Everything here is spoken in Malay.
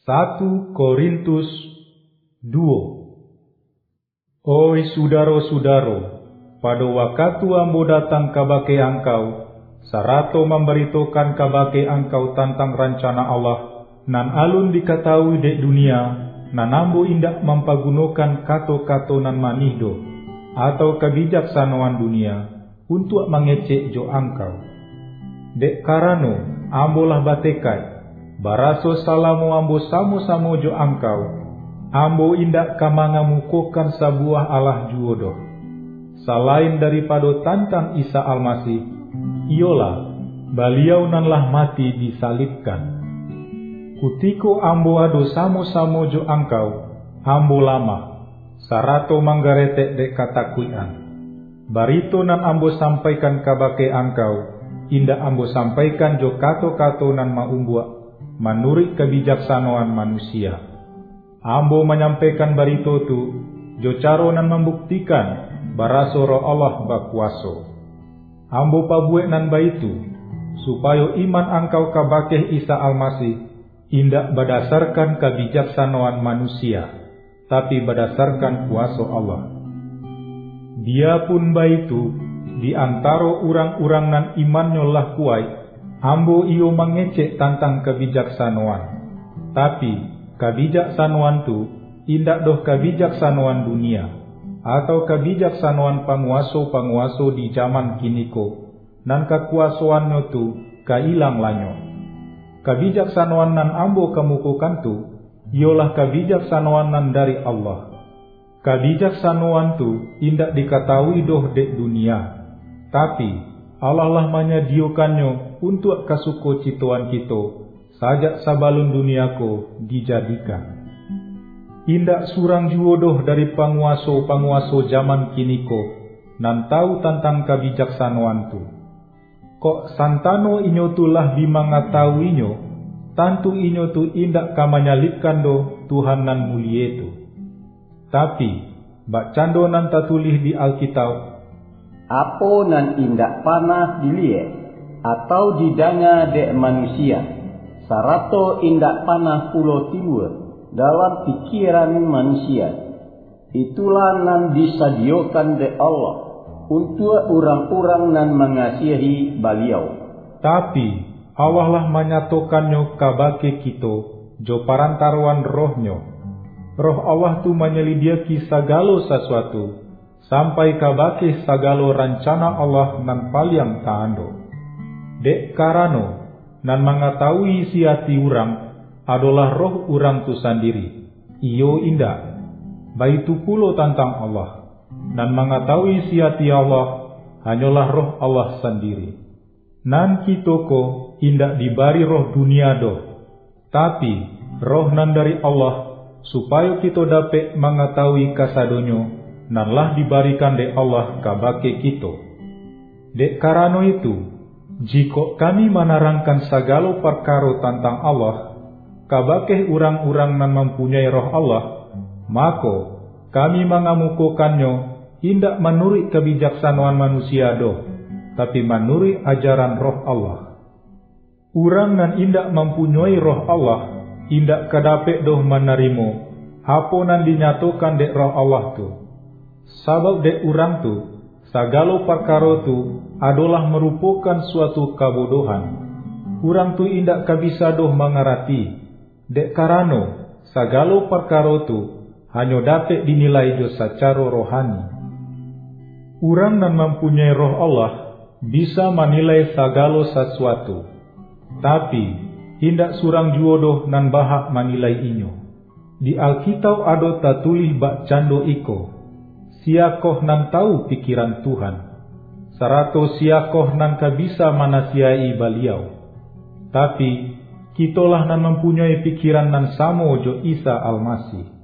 1 Korintus 2. Oi sudaro-sudaro, pada waktu ambo datang kabake angkau, sarato memberitakan kabake angkau tentang rencana Allah, nan alun diketahui dek dunia, nan ambo indak mempagunakan kato-kato nan manihdo, atau kebijaksanaan dunia, untuk mengecek jo angkau. Dek karano, ambo lah batekai, baraso salamu ambo samo-samo jo angkau, ambo indak kamangamukokan sabuah Allah juodo, selain daripada tantang Isa Almasih, iyolah beliau nanlah mati disalibkan. Kutiko ambo ado samo-samo jo angkau, ambo lama, sarato manggaretek dek katakuian. Barito nan ambo sampaikan kabake angkau, indak ambo sampaikan jo kato-kato nan maumbuak, menurut kebijaksanaan manusia. Ambo menyampaikan barito tu, jo caro nan membuktikan, baraso roh Allah bakuaso. Ambo pabuek nan baitu, supaya iman angkau kabake Isa Almasih, indak berdasarkan kebijaksanaan manusia, tapi berdasarkan kuasa Allah. Dia pun baitu, di antara orang-orang nan imannya lah kuat, ambo iyo mengecek tentang kebijaksanaan. Tapi kebijaksanaan tu indak doh kebijaksanaan dunia, atau kebijaksanaan penguasa-penguasa di zaman kiniko, nan kekuasaannya tu kailang lanyo. Kebijaksanaan nan ambo kemukukan tu, ialah kebijaksanaan nan dari Allah. Kebijaksanaan tu indak diketahui doh dek dunia, tapi Allah lah menyediakannya untuk kasukocitoan kita, sajak sabalun duniako dijadikan. Indak surang juodoh dari penguasa-penguasa zaman kiniko, nan tahu tentang kebijaksanaan tu. Kok santano inyo tu lah bimangatahuinyo, tantu inyo tu indak kamanyalipkan do Tuhan nan mulia tu. Tapi bak cando nan tatulih di Alkitab, apo nan indak panah dilihat atau didanga dek manusia, sarato indak panah pulo timbul dalam pikiran manusia, itulah nan disediakan dek Allah untuk orang-orang nan mengasihi beliau. Tapi Allah lah menyatakannya kabake kita jo parantaruan rohnya. Roh Allah tu menyelidiaki segala sesuatu, sampai kabake segala rencana Allah nan paling taando. Dek karano nan mengetahui isi hati orang adalah roh orang tu sendiri, iyo indak. Baitu pulo tentang Allah, nan mengetahui isi hati Allah hanyalah roh Allah sendiri. Nan kitoko indak dibari roh dunia doh, tapi roh nan dari Allah, supaya kita dapat mengetahui kasadonyo nan lah dibarikan de Allah kabake kita. Dek karano itu, jika kami menerangkan segala perkara tentang Allah kabake orang-orang nan mempunyai roh Allah, maka kami mengamukokannya indak menurut kebijaksanaan manusia doh, tapi menurut ajaran roh Allah. Orang nan indak mempunyai roh Allah, indak kedapek doh menerima apa nan dinyatakan dek roh Allah tu. Sabab dek orang tu, segala perkara tu adalah merupakan suatu kebodohan. Orang tu indak kabisa doh mengerti, dek karano segala perkara tu hanya dapat dinilai jo secara rohani. Orang nan mempunyai roh Allah bisa menilai segala sesuatu, tapi indak surang juodoh nan bahak menilai inyo. Di Alkitab ada tatulih bak cando iko, siakoh nan tahu pikiran Tuhan, sarato siakoh nan kabisa manasiai beliau. Tapi kitolah nan mempunyai pikiran nan samo jo Isa Almasih.